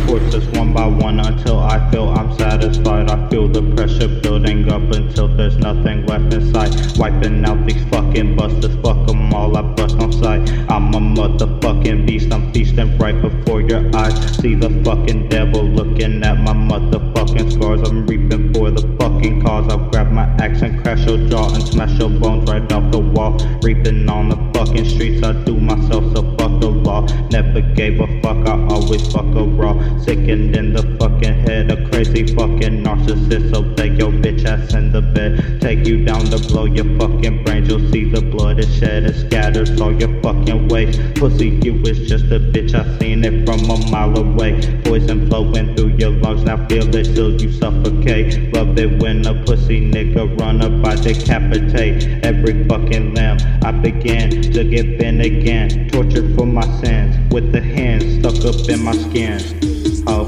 corpses one by one until I feel I'm satisfied. I feel the pressure building up until there's nothing left inside. Wiping out these fucking busters, fuck them all, I bust on sight. I'm a motherfucking beast, I'm feasting right before your eyes. See the fucking devil looking at my motherfucking scars. I'm reaping for the fucking cause. I'll grab my axe and crash your jaw and smash your bones right off the wall. Reaping on the fucking streets, I do myself, so fuck the law. Never gave a fuck, I always fuck a raw. Sickened in the fucking head, a crazy fucking narcissist. So take your bitch ass in the bed, take you down to blow your fucking brains. You'll see the blood is shed, it scatters all your fucking waste. Pussy, you is just a bitch, I seen it from a mile away. Poison flowing through your lungs, now feel it till you suffocate. Love it when a pussy nigga run up, I decapitate every fucking limb. I begin to give in again, tortured for my sins, with the hands stuck up in my skin. Oh.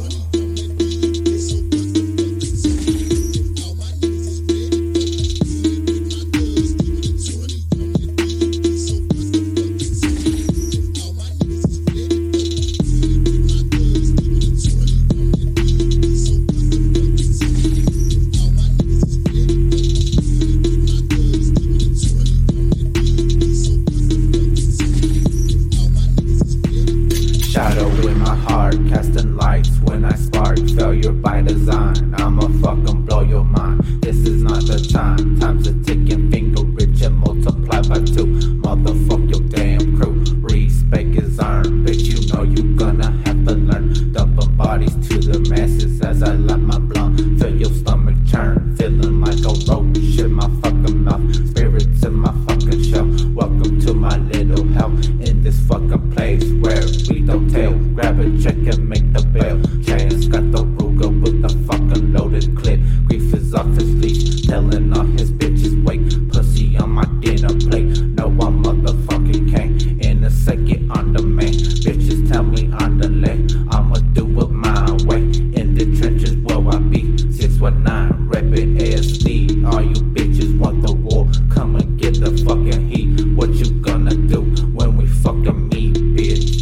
Shadow in my heart, casting lights when I spark. Failure by design, I'ma fucking blow your mind. This is not the time, time's a ticking finger, rich and multiply by 2. Motherfuck your damn crew, respect is earned. Bitch, you know you gonna have to learn. Dumping bodies to the masses as I light my blunt. Feel your stomach churn, feeling like a roach. Shit my fucking mouth, spirits in my fucking shell. Welcome to my little hell, in this fucking place where we don't tell. Grab a check and make the bail. Chance got the Ruger with the fucking loaded clip. Grief is off his leash, telling all his bitches wait. Pussy on my dinner plate, no I'm motherfucking can't. In a second on the main, bitches tell me on the lane. I'ma do it my way, in the trenches where I be. 619, reppin' ASD. All you bitches want the war, come and get the fucking heat. What you gonna do when we fucking meet, bitch?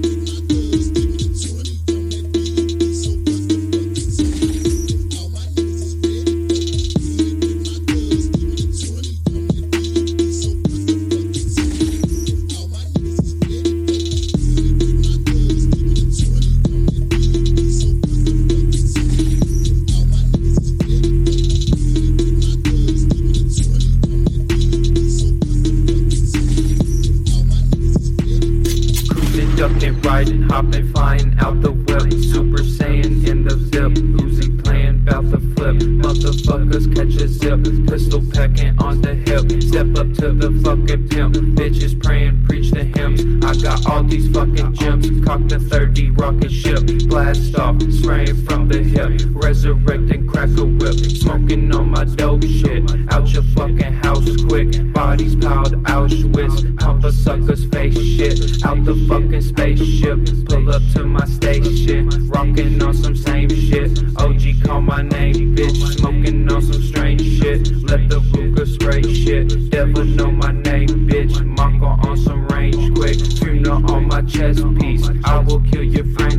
Ducking, riding, hopping, flying out the whip. Super Saiyan in the zip. Uzi playing, bout to flip. Motherfuckers catch a zip. Pistol packing on the hip. Step up to the fucking pimp. Bitches praying, preach the hymns. I got all these fucking gems. Cock the 30 rocket ship. Blast off, spraying from the hip. Resurrecting, crack a whip. Smoking on my dope shit. Out your fucking house quick. Bodies piled Auschwitz. Pump a sucker's face shit. Out the fucking spaceship. Pull up to my station. Rocking on some same shit. OG call my name, bitch. Smoking on some strange shit. Let the Ruger spray shit. Devil know my name, bitch. Marco on some range quick. Funeral on my chest piece. I will kill your friend